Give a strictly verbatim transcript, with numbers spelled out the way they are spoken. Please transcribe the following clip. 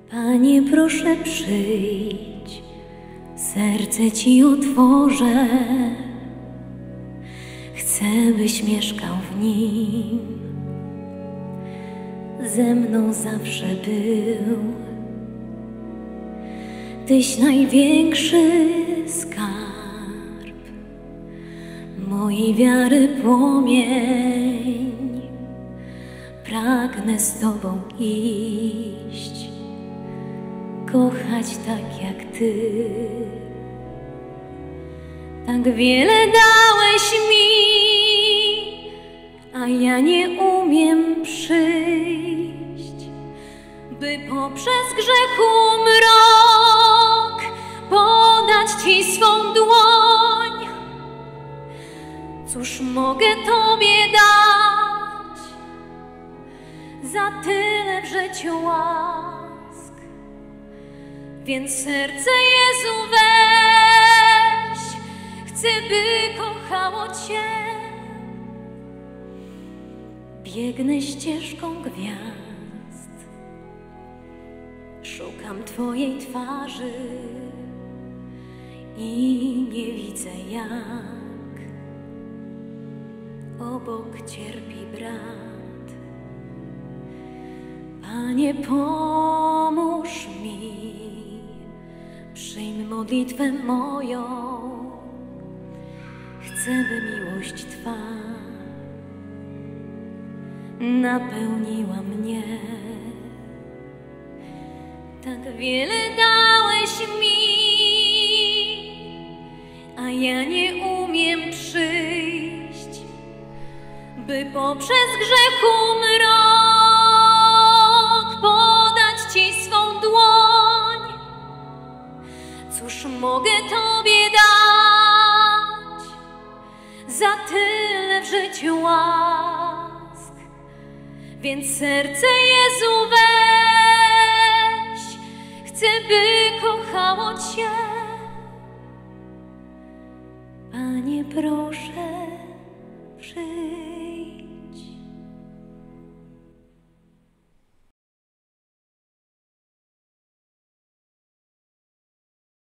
Panie, proszę przyjdź, serce Ci otworzę. Chcę, byś mieszkał w nim, ze mną zawsze był. Tyś największy skarb, mojej wiary płomień. Pragnę z Tobą iść, kochać tak jak Ty. Tak wiele dałeś mi, a ja nie umiem przyjść, by poprzez grzechu mrok podać Ci swą dłoń. Cóż mogę Tobie dać za tyle w życiu łask? Więc serce Jezu weź, chcę, by kochało Cię. Biegnę ścieżką gwiazd, szukam Twojej twarzy i nie widzę, jak obok cierpi brat. Panie, pomóż mi, przyjmij modlitwę moją. Chcę, by miłość Twa napełniła mnie. Tak wiele dałeś mi, a ja nie umiem przyjść, by poprzez grzechu mrok podać Ci swą dłoń. Cóż mogę Tobie dać za tyle w życiu łask? Więc serce Jezu weź, chcę, by kochało Cię. Panie, proszę